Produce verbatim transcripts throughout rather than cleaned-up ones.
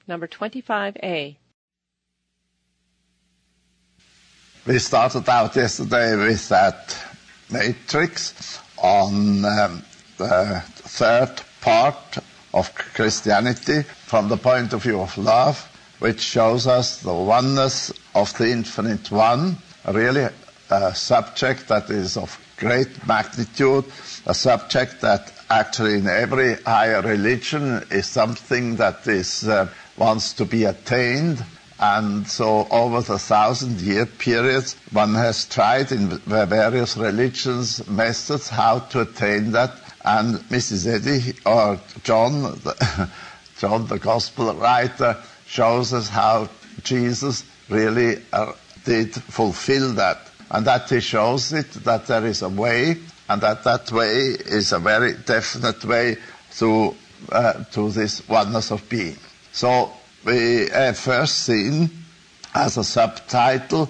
number twenty-five A. We started out yesterday with that matrix on um, the third part of Christianity from the point of view of love, which shows us the oneness of the Infinite One, really a subject that is of great magnitude, a subject that actually in every higher religion is something that is uh, wants to be attained. And so over the thousand-year periods, one has tried in various religions methods how to attain that. And Missus Eddy, or John, the, John, the Gospel writer, shows us how Jesus really uh, did fulfill that. And that he shows it, that there is a way, and that that way is a very definite way to, uh, to this oneness of being. So we have first seen as a subtitle,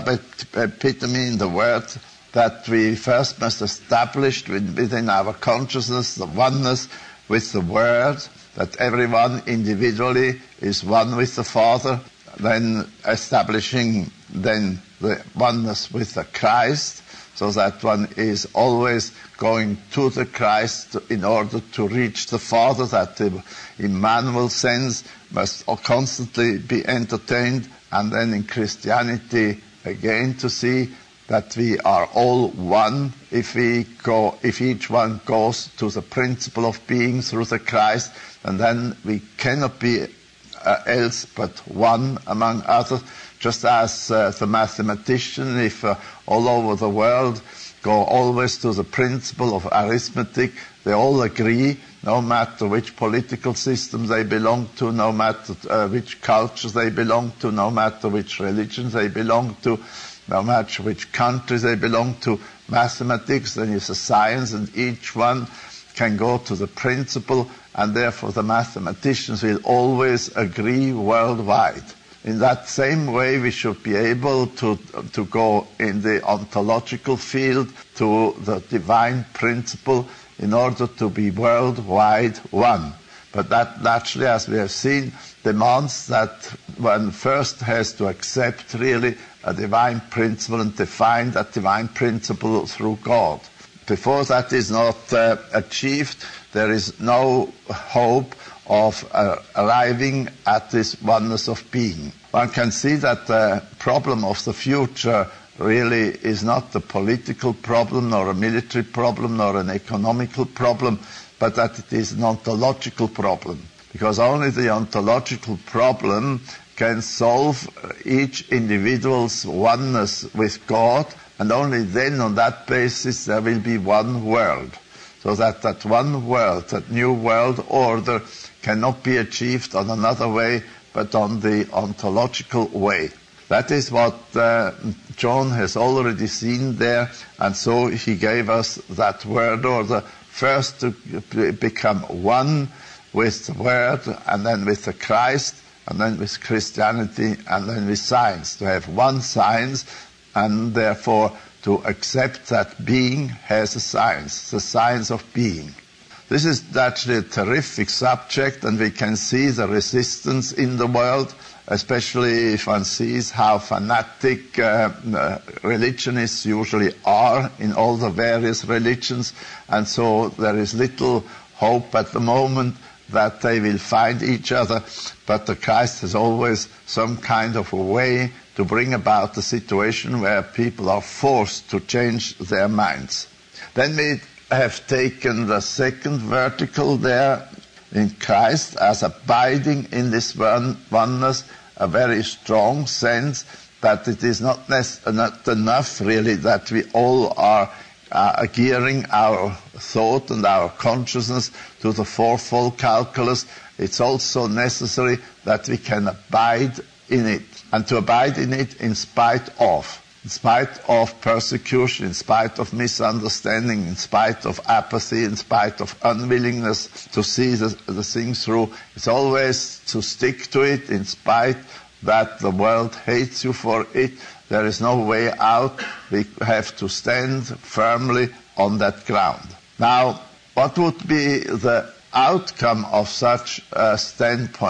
sub-epitome in the word, that we first must establish within our consciousness the oneness with the Word, that everyone individually is one with the Father, then establishing then the oneness with the Christ, so that one is always going to the Christ in order to reach the Father, that the Emmanuel sense must constantly be entertained, and then in Christianity again to see that we are all one if we go, if each one goes to the principle of being through the Christ, and then we cannot be uh, else but one among others, just as uh, the mathematician, if uh, all over the world go always to the principle of arithmetic, they all agree, no matter which political system they belong to, no matter uh, which cultures they belong to, no matter which religions they belong to, no matter which countries they belong to. Mathematics then is a science, and each one can go to the principle, and therefore the mathematicians will always agree worldwide. In that same way, we should be able to, to go in the ontological field to the divine principle in order to be worldwide one. But that naturally, as we have seen, demands that one first has to accept really a divine principle and define that divine principle through God. Before that is not uh, achieved, there is no hope of uh, arriving at this oneness of being. One can see that the problem of the future really is not a political problem, nor a military problem, nor an economical problem, but that it is an ontological problem. Because only the ontological problem can solve each individual's oneness with God, and only then on that basis there will be one world. So that that one world, that new world order, cannot be achieved on another way, but on the ontological way. That is what uh, John has already seen there, and so he gave us that word order, first to become one with the Word, and then with the Christ, and then with Christianity, and then with science, to have one science, and therefore to accept that being has a science, the science of being. This is actually a terrific subject, and we can see the resistance in the world, especially if one sees how fanatic uh, uh, religionists usually are in all the various religions, and so there is little hope at the moment that they will find each other, but the Christ has always some kind of a way to bring about a situation where people are forced to change their minds. Then we have taken the second vertical there in Christ as abiding in this one, oneness, a very strong sense that it is not, not enough really that we all are uh, gearing our thought and our consciousness to the fourfold calculus. It's also necessary that we can abide in it, and to abide in it in spite of. In spite of persecution, in spite of misunderstanding, in spite of apathy, in spite of unwillingness to see the, the thing through. It's always to stick to it in spite that the world hates you for it. There is no way out. We have to stand firmly on that ground. Now, what would be the outcome of such a standpoint?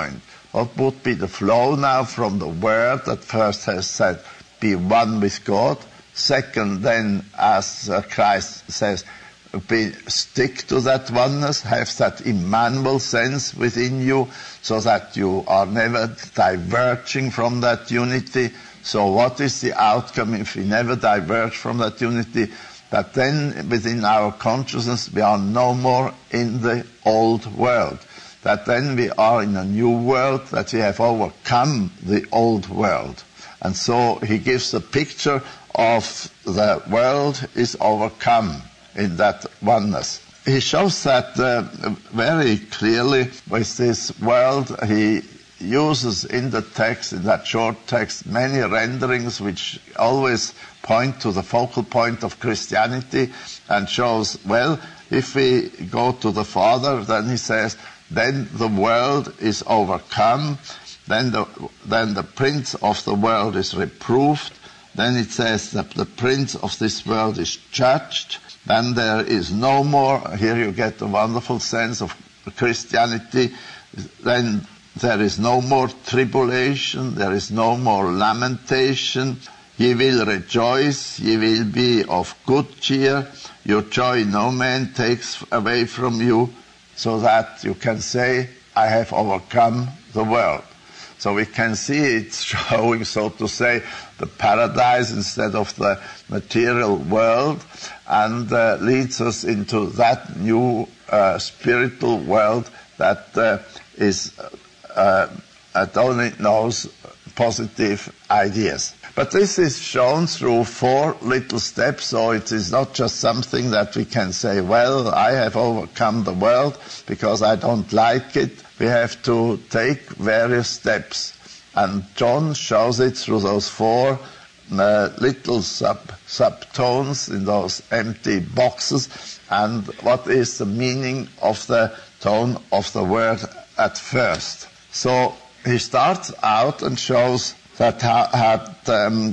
what would be the flow now from the word that first has said, be one with God. Second, then, as uh, Christ says, be, stick to that oneness, have that Emmanuel sense within you, so that you are never diverging from that unity. So what is the outcome if we never diverge from that unity? That then within our consciousness we are no more in the old world. That then we are in a new world, that we have overcome the old world. And so he gives a picture of the world is overcome in that oneness. He shows that uh, very clearly with this world. He uses in the text, in that short text, many renderings which always point to the focal point of Christianity and shows, well, if we go to the Father, then he says, then the world is overcome, then the, then the prince of the world is reproved, then it says that the prince of this world is judged, then there is no more, here you get a wonderful sense of Christianity, then there is no more tribulation, there is no more lamentation, ye will rejoice, ye will be of good cheer, your joy no man takes away from you, so that you can say, I have overcome the world. So we can see it showing, so to say, the paradise instead of the material world, and uh, leads us into that new uh, spiritual world that uh, is uh, that only knows positive ideas. But this is shown through four little steps, so it is not just something that we can say, well, I have overcome the world because I don't like it. We have to take various steps. And John shows it through those four uh, little sub subtones in those empty boxes. And what is the meaning of the tone of the word at first? So he starts out and shows that had um,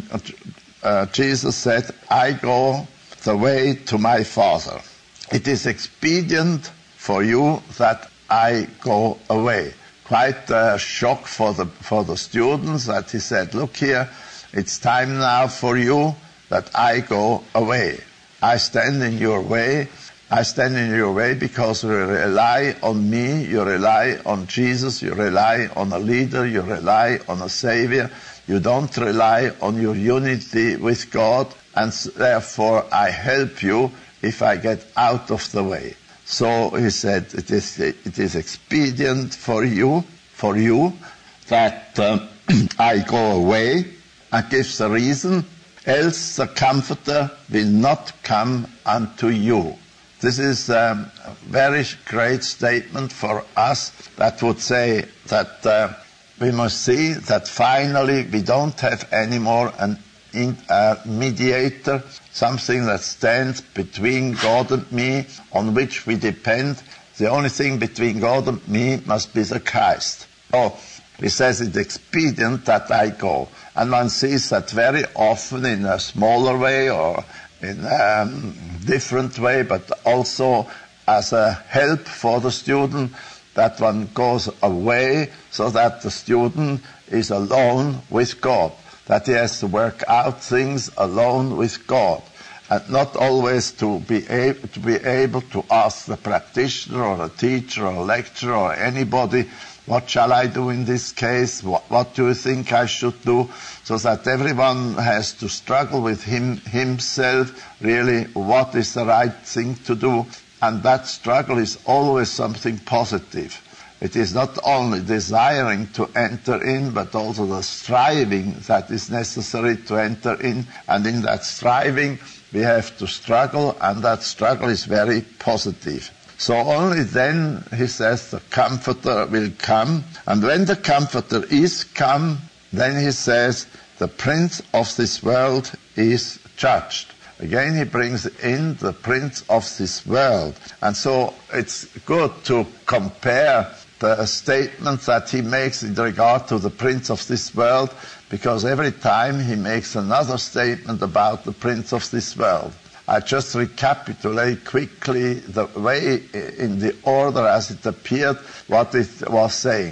uh, Jesus said, I go the way to my Father. It is expedient for you that I go away. Quite a shock for the for the students that he said, look here, it's time now for you that I go away. I stand in your way. I stand in your way because you rely on me, you rely on Jesus, you rely on a leader, you rely on a Savior. You don't rely on your unity with God, and therefore I help you if I get out of the way. So he said, it is, it is expedient for you, for you that um, I go away, and gives the reason, else the Comforter will not come unto you. This is a very great statement for us that would say that uh, we must see that finally we don't have anymore an in, uh, mediator, something that stands between God and me, on which we depend. The only thing between God and me must be the Christ. Oh, he says it's expedient that I go. And one sees that very often in a smaller way or in a different way, but also as a help for the student, that one goes away so that the student is alone with God, that he has to work out things alone with God, and not always to be able to, be able to ask the practitioner or a teacher or a lecturer or anybody, what shall I do in this case? What, what do you think I should do? So that everyone has to struggle with him himself, really, what is the right thing to do? And that struggle is always something positive. It is not only desiring to enter in, but also the striving that is necessary to enter in. And in that striving, we have to struggle, and that struggle is very positive. So only then, he says, the Comforter will come. And when the Comforter is come, then he says, the prince of this world is judged. Again, he brings in the prince of this world. And so it's good to compare the statements that he makes in regard to the prince of this world, because every time he makes another statement about the prince of this world. I just recapitulate quickly the way, in the order as it appeared, what it was saying.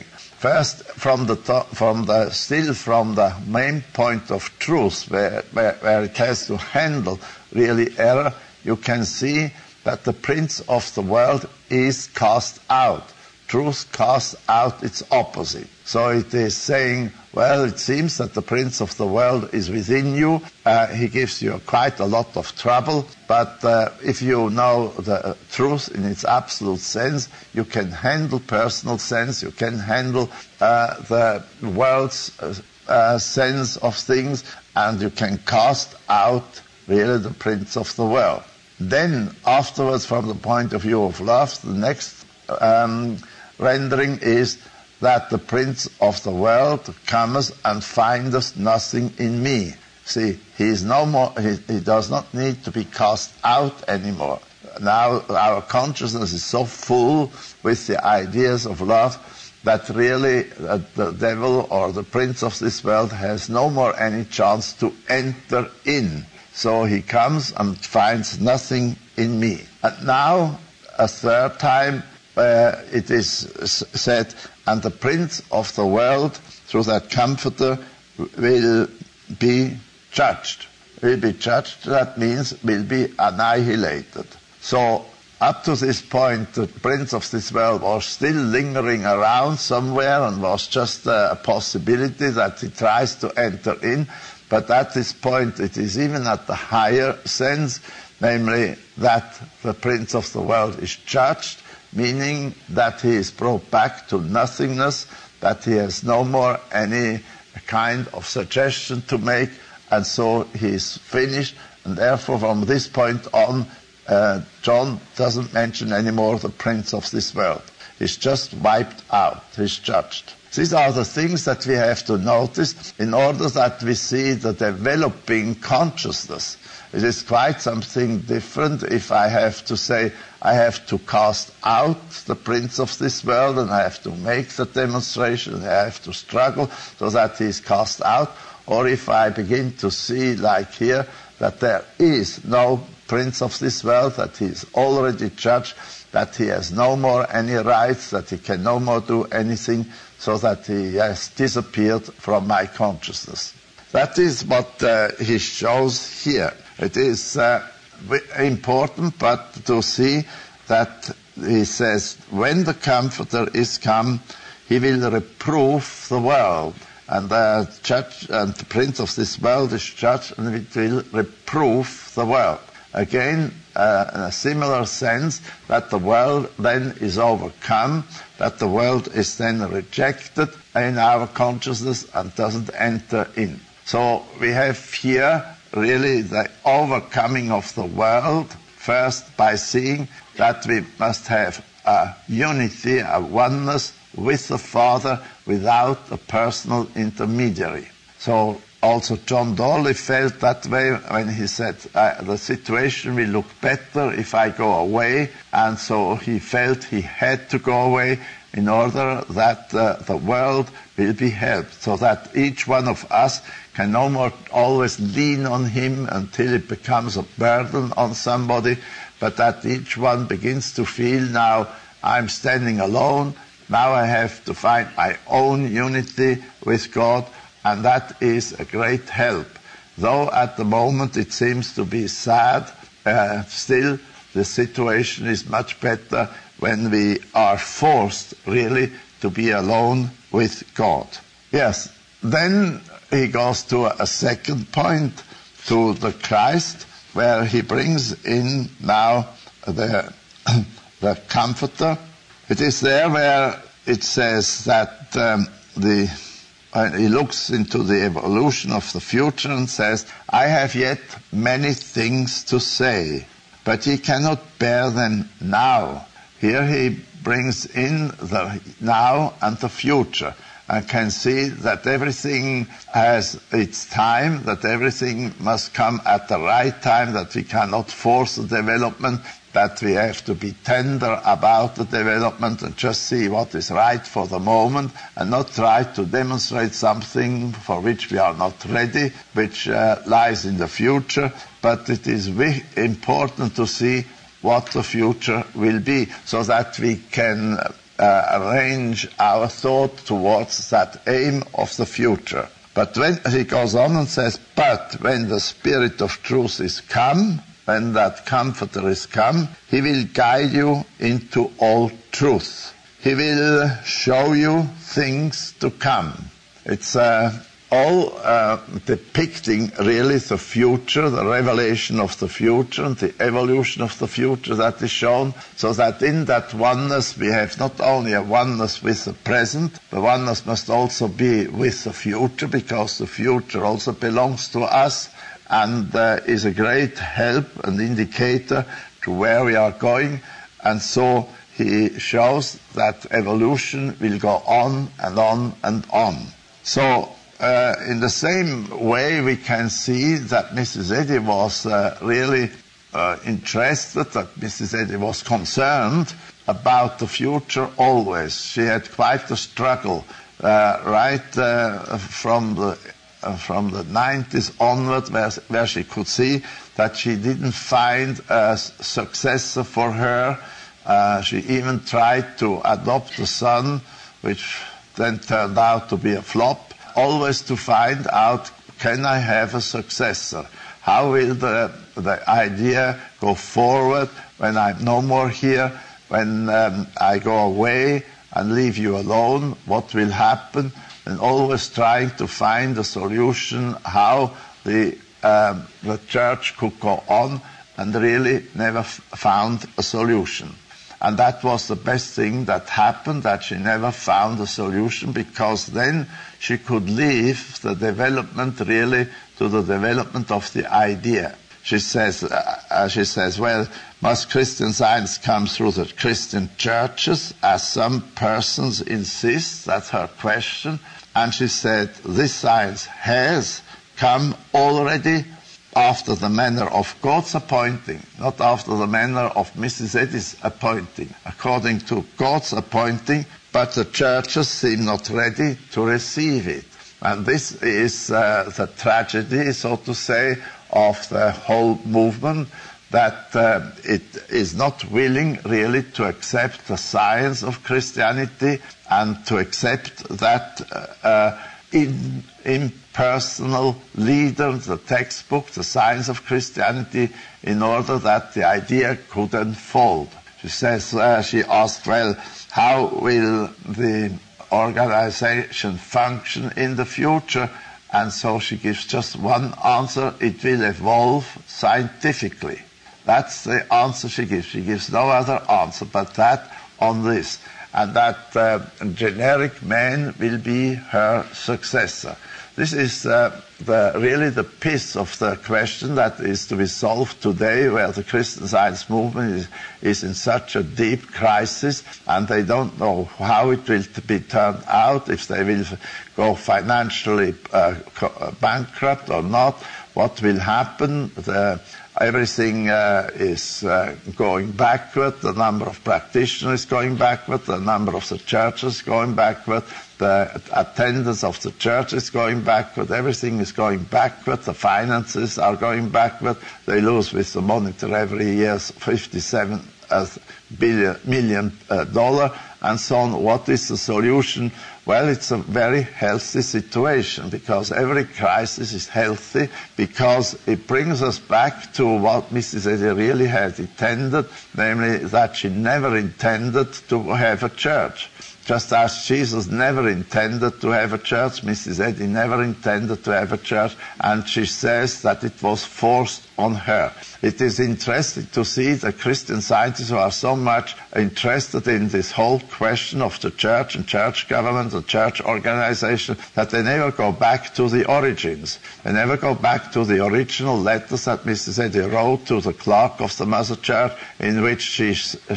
First, from the, to- from the still from the main point of truth, where, where, where it has to handle really error, you can see that the prince of the world is cast out. Truth casts out its opposite. So it is saying, well, it seems that the prince of the world is within you. Uh, he gives you quite a lot of trouble. But uh, if you know the truth in its absolute sense, you can handle personal sense, you can handle uh, the world's uh, uh, sense of things, and you can cast out really the prince of the world. Then, afterwards, from the point of view of love, the next um, rendering is that the prince of the world comes and findeth nothing in me. See, he is no more. He, he does not need to be cast out anymore. Now our consciousness is so full with the ideas of love that really uh, the devil or the prince of this world has no more any chance to enter in. So he comes and finds nothing in me. And now, a third time, uh, it is said, and the prince of the world, through that comforter, will be judged. Will be judged, that means will be annihilated. So, up to this point, the prince of this world was still lingering around somewhere and was just a possibility that he tries to enter in. But at this point, it is even at the higher sense, namely that the prince of the world is judged, meaning that he is brought back to nothingness, that he has no more any kind of suggestion to make, and so he is finished. And therefore, from this point on, uh, John doesn't mention anymore the prince of this world. He's just wiped out, he's judged. These are the things that we have to notice in order that we see the developing consciousness. It is quite something different if I have to say I have to cast out the prince of this world and I have to make the demonstration and I have to struggle so that he is cast out, or if I begin to see, like here, that there is no prince of this world, that he is already judged, that he has no more any rights, that he can no more do anything, so that he has disappeared from my consciousness. That is what uh, he shows here. It is uh, important, but to see that he says, when the Comforter is come, he will reprove the world. And the judge and the prince of this world is judged, and it will reprove the world. Again, uh, in a similar sense, that the world then is overcome, that the world is then rejected in our consciousness and doesn't enter in. So we have here really the overcoming of the world, first by seeing that we must have a unity, a oneness with the Father without a personal intermediary. So also John Dawley felt that way when he said, uh, the situation will look better if I go away, and so he felt he had to go away in order that uh, the world will be helped, so that each one of us can no more always lean on him until it becomes a burden on somebody, but that each one begins to feel, now I'm standing alone, now I have to find my own unity with God, and that is a great help. Though at the moment it seems to be sad, uh, still the situation is much better when we are forced really to be alone with God. Yes, then he goes to a second point, to the Christ, where he brings in now the, the Comforter. It is there where it says that um, the And he looks into the evolution of the future and says, I have yet many things to say, but ye cannot bear them now. Here he brings in the now and the future, and can see that everything has its time, that everything must come at the right time, that we cannot force the development, that we have to be tender about the development and just see what is right for the moment and not try to demonstrate something for which we are not ready, which uh, lies in the future. But it is very important to see what the future will be, so that we can uh, arrange our thought towards that aim of the future. But when he goes on and says, but when the Spirit of truth is come, when that Comforter is come, he will guide you into all truth. He will show you things to come. It's uh, all uh, depicting really the future, the revelation of the future and the evolution of the future that is shown, so that in that oneness we have not only a oneness with the present, the oneness must also be with the future, because the future also belongs to us and uh, is a great help and indicator to where we are going. And so he shows that evolution will go on and on and on. So Uh, in the same way, we can see that Missus Eddy was uh, really uh, interested, that Missus Eddy was concerned about the future always. She had quite a struggle uh, right uh, from the uh, from the nineties onward, where, where she could see that she didn't find a successor for her. Uh, she even tried to adopt a son, which then turned out to be a flop. Always to find out, can I have a successor? How will the, the idea go forward when I'm no more here? When um, I go away and leave you alone, what will happen? And always trying to find a solution how the, um, the church could go on, and really never f- found a solution. And that was the best thing that happened, that she never found a solution, because then she could leave the development really to the development of the idea. She says, uh, she says, well, must Christian Science come through the Christian churches, as some persons insist? That's her question. And she said, this science has come already after the manner of God's appointing, not after the manner of Missus Eddy's appointing, according to God's appointing, but the churches seem not ready to receive it. And this is uh, the tragedy, so to say, of the whole movement, that uh, it is not willing really to accept the science of Christianity and to accept that uh, uh, in, impersonal leader, the textbook, the science of Christianity, in order that the idea could unfold. She says, uh, she asked, well, how will the organization function in the future? And so she gives just one answer: it will evolve scientifically. That's the answer she gives. She gives no other answer but that on this. And that uh, generic man will be her successor. This is uh, the, really the piece of the question that is to be solved today, where the Christian Science movement is, is in such a deep crisis, and they don't know how it will be turned out, if they will go financially uh, bankrupt or not, what will happen. The, Everything uh, is uh, going backward. The number of practitioners is going backward. The number of the churches is going backward. The attendance of the church is going backward. Everything is going backward. The finances are going backward. They lose with the monitor every year fifty-seven billion million uh, dollar and so on. What is the solution? Well, it's a very healthy situation, because every crisis is healthy, because it brings us back to what Missus Eddy really had intended, namely that she never intended to have a church. Just as Jesus never intended to have a church, Missus Eddy never intended to have a church, and she says that it was forced on her. It is interesting to see the Christian scientists who are so much interested in this whole question of the church and church government, the church organization, that they never go back to the origins. They never go back to the original letters that Missus Eddy wrote to the clerk of the Mother Church, in which she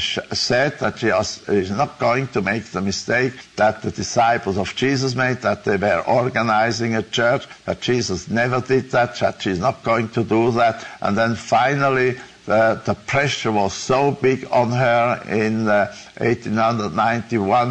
said that she is not going to make the mistake that the disciples of Jesus made, that they were organizing a church, that Jesus never did that, that she's not going to do that. And then finally, the, the pressure was so big on her in uh, eighteen ninety-one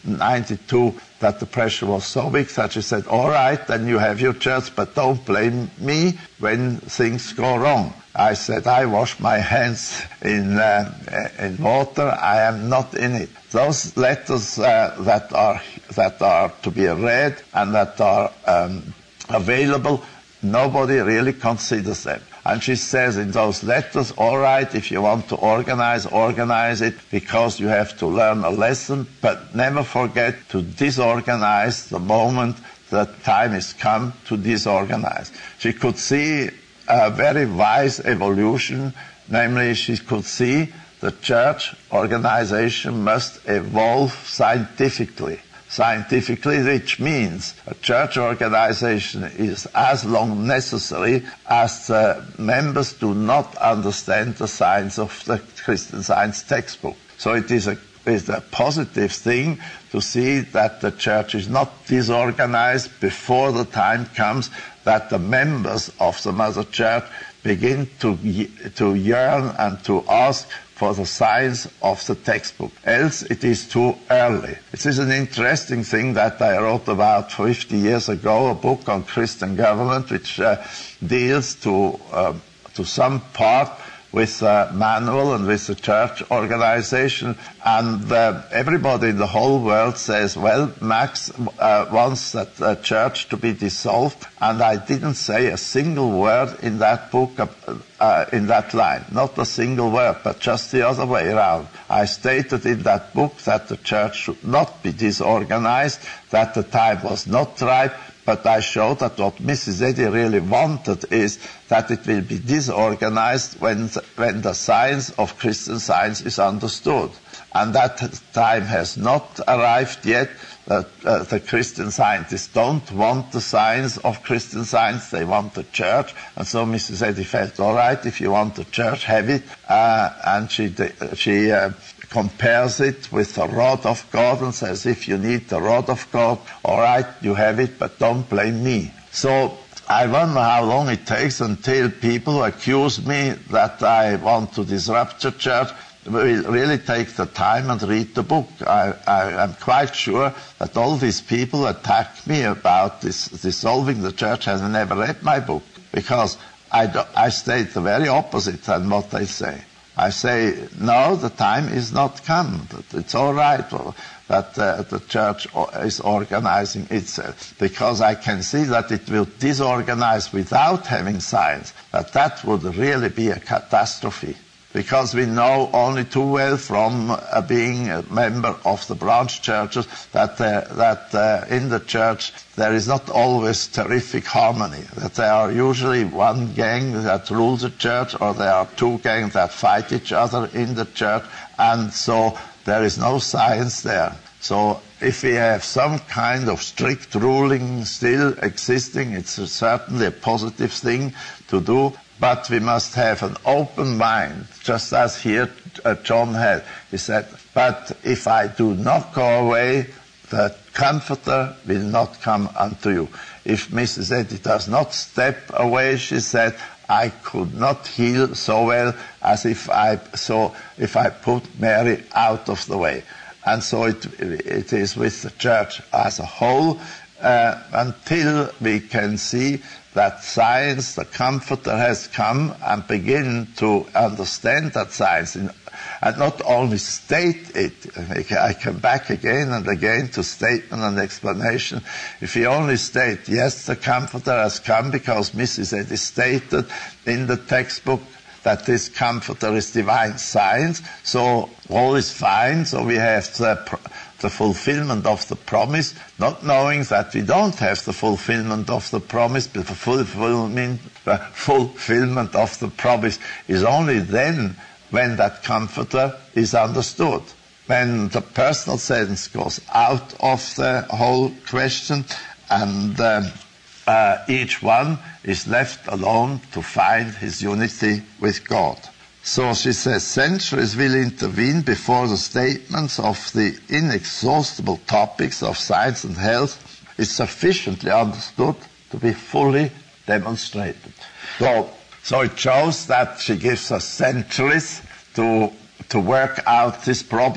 ninety-two that the pressure was so big that she said, all right, then you have your church, but don't blame me when things go wrong. I said, I wash my hands in, uh, in water. I am not in it. Those letters uh, that are that are to be read and that are um, available, nobody really considers them. And she says in those letters, all right, if you want to organize, organize it, because you have to learn a lesson, but never forget to disorganize the moment the time is come to disorganize. She could see a very wise evolution, namely she could see the church organization must evolve scientifically. Scientifically, which means a church organization is as long necessary as the members do not understand the science of the Christian Science textbook. So it is a, is a positive thing to see that the church is not disorganized before the time comes that the members of the Mother Church begin to, to yearn and to ask for the science of the textbook. Else it is too early. It is an interesting thing that I wrote about fifty years ago, a book on Christian government, which uh, deals to, uh, to some part with the manual and with the church organization. And uh, everybody in the whole world says, well, Max uh, wants that uh, church to be dissolved. And I didn't say a single word in that book, uh, uh, in that line. Not a single word, but just the other way around. I stated in that book that the church should not be disorganized, that the time was not ripe, but I showed that what Missus Eddy really wanted is that it will be disorganized when the, when the science of Christian Science is understood. And that time has not arrived yet. Uh, uh, the Christian scientists don't want the science of Christian Science, they want the church. And so Missus Eddy felt, all right, if you want the church, have it. Uh, and she, she uh, compares it with the rod of God and says, if you need the rod of God, all right, you have it, but don't blame me. So I wonder how long it takes until people accuse me that I want to disrupt the church will really take the time and read the book. I, I am quite sure that all these people attack me about this dissolving the church has never read my book, because I, do, I state the very opposite than what they say. I say, no, the time is not come. It's all right that uh, the church is organizing itself, because I can see that it will disorganize without having science, that that would really be a catastrophe. Because we know only too well from uh, being a member of the branch churches that, uh, that uh, in the church there is not always terrific harmony, that there are usually one gang that rules the church, or there are two gangs that fight each other in the church, and so there is no science there. So if we have some kind of strict ruling still existing, it's certainly a positive thing to do. But we must have an open mind, just as here uh, John had. He said, but if I do not go away, the Comforter will not come unto you. If Missus Eddy does not step away, she said, I could not heal so well as if I, so if I put Mary out of the way. And so it, it is with the church as a whole, uh, until we can see that science, the Comforter, has come and begin to understand that science, and not only state it. I come back again and again to statement and explanation. If we only state, yes, the Comforter has come because Missus Eddy stated in the textbook that this Comforter is divine science, so all is fine, so we have the the fulfillment of the promise, not knowing that we don't have the fulfillment of the promise, but the fulfillment, the fulfillment of the promise is only then when that Comforter is understood. When the personal sense goes out of the whole question, and uh, uh, each one is left alone to find his unity with God. So she says, centuries will intervene before the statements of the inexhaustible topics of science and health is sufficiently understood to be fully demonstrated. So, so it shows that she gives us centuries to, to work out this problem,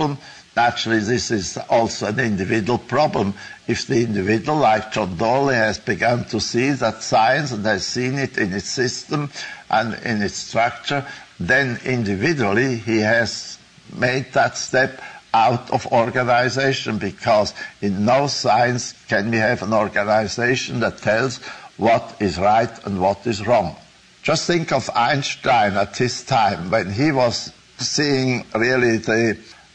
Naturally, this is also an individual problem. If the individual, like John Dawley, has begun to see that science and has seen it in its system and in its structure, then individually he has made that step out of organization, because in no science can we have an organization that tells what is right and what is wrong. Just think of Einstein at his time, when he was seeing really the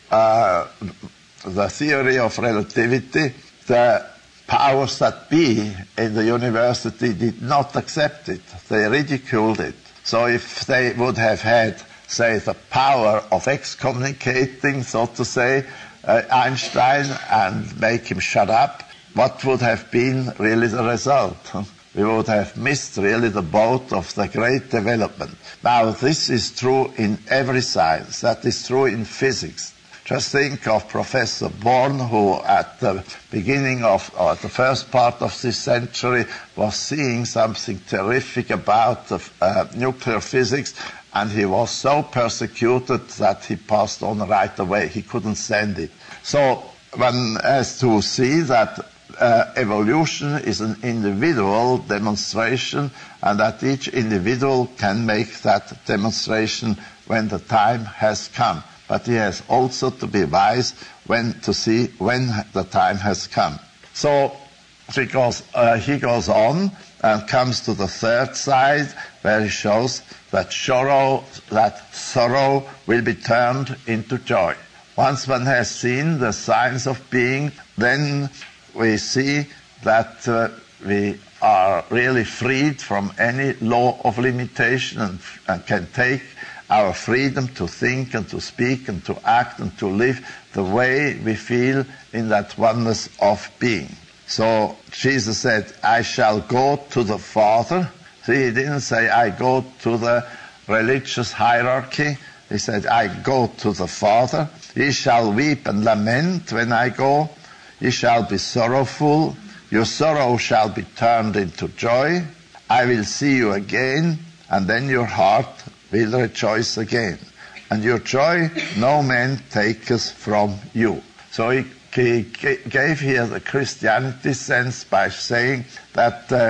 uh, the theory of relativity. The powers that be in the university did not accept it. They ridiculed it. So if they would have had, say, the power of excommunicating, so to say, uh, Einstein and make him shut up, what would have been really the result? We would have missed really the boat of the great development. Now, this is true in every science. That is true in physics. Just think of Professor Born, who at the beginning of, or at the first part of this century, was seeing something terrific about the, uh, nuclear physics, and he was so persecuted that he passed on right away. He couldn't stand it. So one has to see that uh, evolution is an individual demonstration, and that each individual can make that demonstration when the time has come. But he has also to be wise when to see when the time has come. So because uh, he goes on and comes to the third side, where he shows that sorrow, that sorrow will be turned into joy. Once one has seen the signs of being, then we see that uh, we are really freed from any law of limitation, and, and can take our freedom to think and to speak and to act and to live the way we feel in that oneness of being. So Jesus said, I shall go to the Father. See, he didn't say, I go to the religious hierarchy. He said, I go to the Father. Ye shall weep and lament when I go. Ye shall be sorrowful. Your sorrow shall be turned into joy. I will see you again, and then your heart will rejoice again. And your joy no man taketh from you. So he, he gave here the Christianity sense by saying that uh,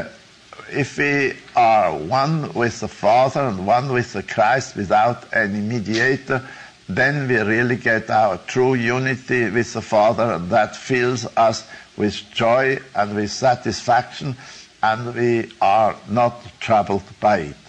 if we are one with the Father and one with the Christ without any mediator, then we really get our true unity with the Father, and that fills us with joy and with satisfaction, and we are not troubled by it.